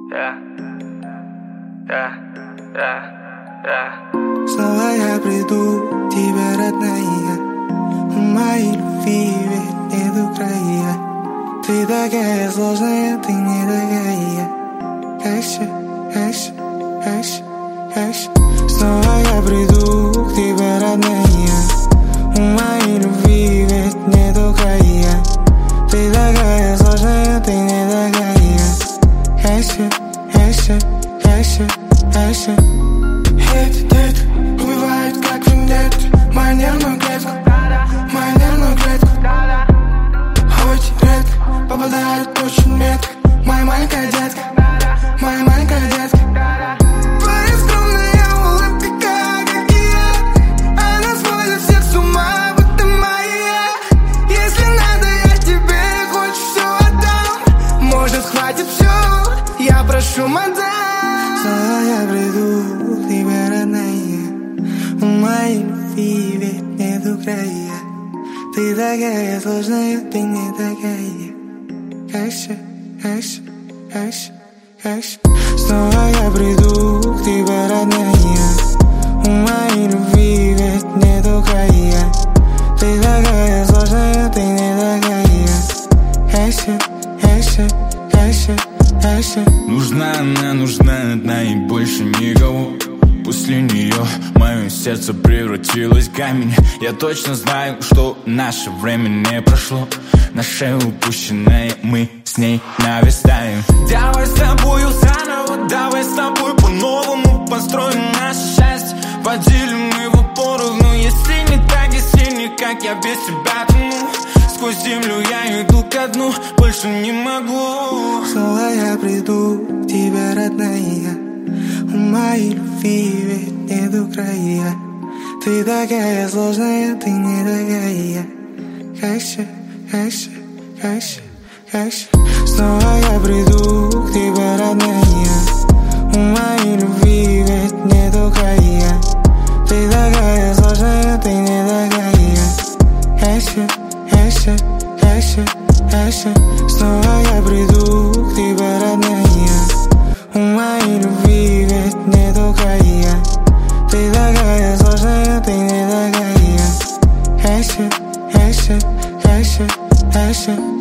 Снова я приду к тебе, родная. У моей любви ведь нету края. Ты такая сложная, ты не такая. Снова я приду к тебе, родная. У моей любви ведь нету края. Ты такая сложная, ты не такая. Эти детки убивают как вендетты мою нервную клетку, мою нервную клетку. Очень редко попадают очень редко. Моя маленькая детка, моя маленькая детка. Твоя скромная улыбка, как и я, она сводит всех с ума, будто моя. Если надо, я тебе хоть все отдам. Может, хватит все, я прошу, мадам. Снова я приду к тебе, родная. У моей любви ведь нету края. Ты такая сложная, ты не такая. Снова я приду к тебе, родная. У моей любви ведь нету края. Ты такая сложная, ты не такая. Нужна она, нужна одна и больше никого. После нее мое сердце превратилось в камень. Я точно знаю, что наше время не прошло. Наше упущенное мы с ней наверстаем. Давай с тобою заново, давай с тобой по-новому построим наше счастье. Поделим его поровну. Если не так, если не как я без тебя тону. Сквозь землю я иду ко дну, больше не могу. Снова я приду к тебе, родная. У моей любви ведь нету края. Ты такая сложная, ты не такая. Снова я приду к тебе, родная. У моей любви ведь нету края. Ты такая сложная, ты не такая. Снова я приду к тебе, родная. У моей любви ведь нету края. Ты такая сложная, ты не такая.